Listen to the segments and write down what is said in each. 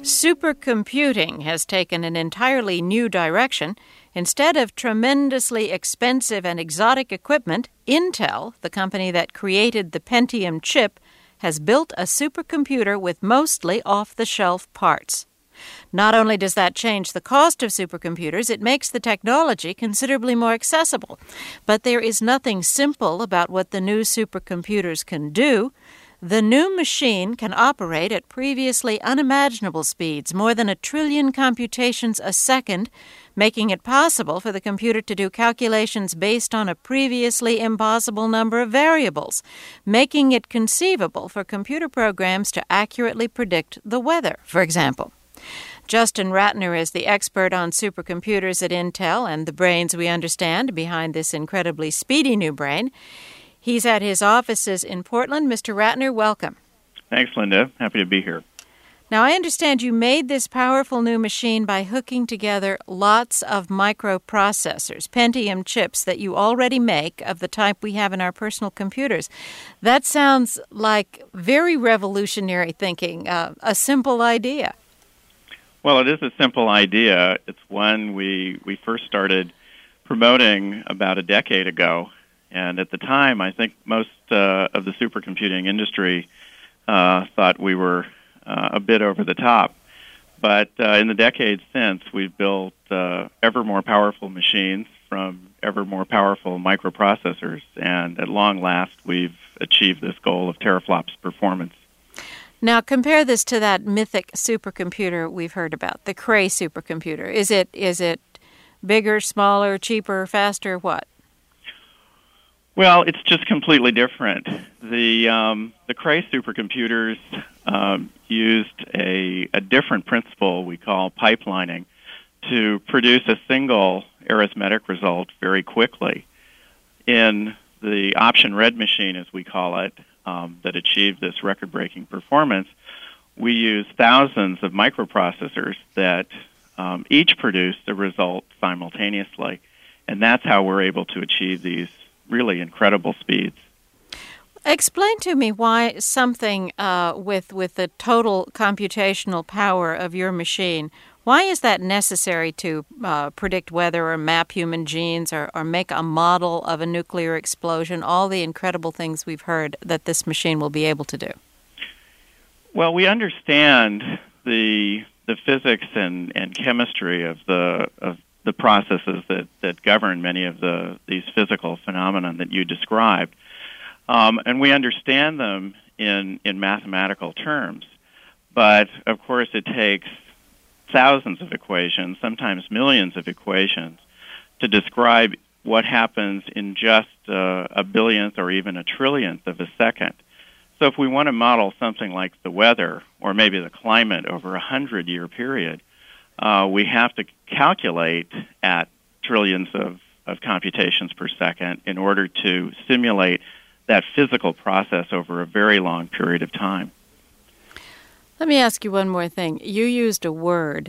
Supercomputing has taken an entirely new direction. Instead of tremendously expensive and exotic equipment, Intel, the company that created the Pentium chip, has built a supercomputer with mostly off-the-shelf parts. Not only does that change the cost of supercomputers, it makes the technology considerably more accessible. But there is nothing simple about what the new supercomputers can do. The new machine can operate at previously unimaginable speeds, more than 1 trillion computations a second, making it possible for the computer to do calculations based on a previously impossible number of variables, making it conceivable for computer programs to accurately predict the weather, for example. Justin Ratner is the expert on supercomputers at Intel and the brains we understand behind this incredibly speedy new brain. He's at his offices in Portland. Mr. Ratner, welcome. Thanks, Linda. Happy to be here. Now, I understand you made this powerful new machine by hooking together lots of microprocessors, Pentium chips that you already make of the type we have in our personal computers. That sounds like very revolutionary thinking, a simple idea. Well, it is a simple idea. It's one we first started promoting about a decade ago. And at the time, I think most of the supercomputing industry thought we were a bit over the top. But in the decades since, we've built ever more powerful machines from ever more powerful microprocessors. And at long last, we've achieved this goal of teraflops performance. Now, compare this to that mythic supercomputer we've heard about, the Cray supercomputer. Is it bigger, smaller, cheaper, faster, what? Well, it's just completely different. The Cray supercomputers used a different principle we call pipelining to produce a single arithmetic result very quickly. In the option red machine, as we call it, that achieved this record-breaking performance, we use thousands of microprocessors that each produce the result simultaneously, and that's how we're able to achieve these really incredible speeds. Explain to me why something with the total computational power of your machine, why is that necessary to predict weather or map human genes or make a model of a nuclear explosion, all the incredible things we've heard that this machine will be able to do? Well, we understand the physics and chemistry of the processes that govern many of these physical phenomena that you described. And we understand them in mathematical terms. But, of course, it takes thousands of equations, sometimes millions of equations, to describe what happens in just a billionth or even a trillionth of a second. So if we want to model something like the weather or maybe the climate over a 100-year period, we have to calculate at trillions of computations per second in order to simulate that physical process over a very long period of time. Let me ask you one more thing. You used a word,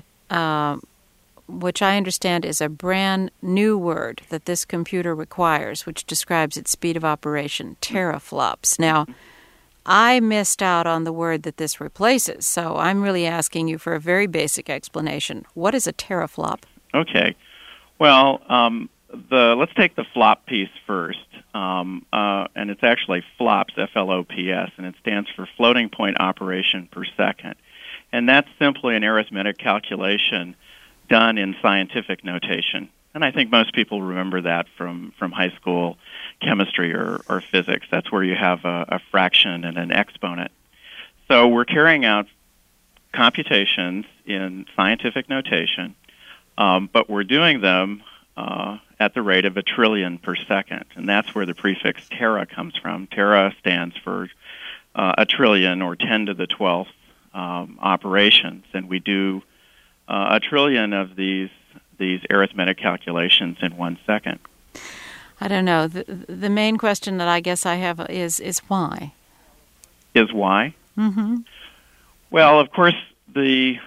which I understand is a brand new word that this computer requires, which describes its speed of operation, teraflops. Now, I missed out on the word that this replaces, so I'm really asking you for a very basic explanation. What is a teraflop? Okay. Well, let's take the flop piece first, and it's actually FLOPS, F-L-O-P-S, and it stands for floating point operation per second. And that's simply an arithmetic calculation done in scientific notation. And I think most people remember that from high school chemistry or physics. That's where you have a fraction and an exponent. So we're carrying out computations in scientific notation, but we're doing them at the rate of 1 trillion per second. And that's where the prefix tera comes from. Tera stands for 1 trillion or 10 to the 12th operations. And we do 1 trillion of these arithmetic calculations in 1 second. I don't know. The main question that I guess I have is why? Is why? Mm-hmm. Well, of course, the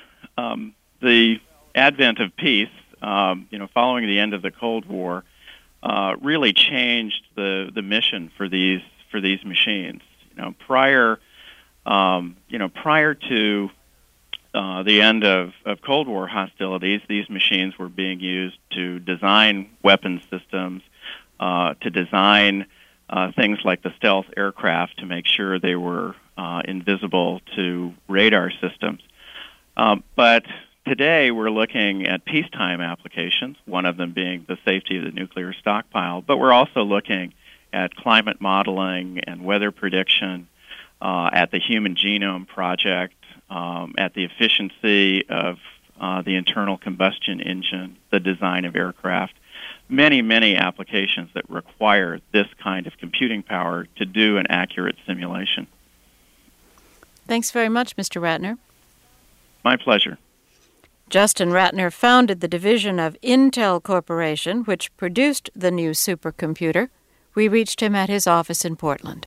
advent of peace, following the end of the Cold War, really changed the mission for these machines. Prior to the end of Cold War hostilities, these machines were being used to design weapons systems, to design things like the stealth aircraft to make sure they were invisible to radar systems. But today we're looking at peacetime applications, one of them being the safety of the nuclear stockpile, but we're also looking at climate modeling and weather prediction, at the Human Genome Project, at the efficiency of the internal combustion engine, the design of aircraft. Many, many applications that require this kind of computing power to do an accurate simulation. Thanks very much, Mr. Ratner. My pleasure. Justin Ratner founded the division of Intel Corporation, which produced the new supercomputer. We reached him at his office in Portland.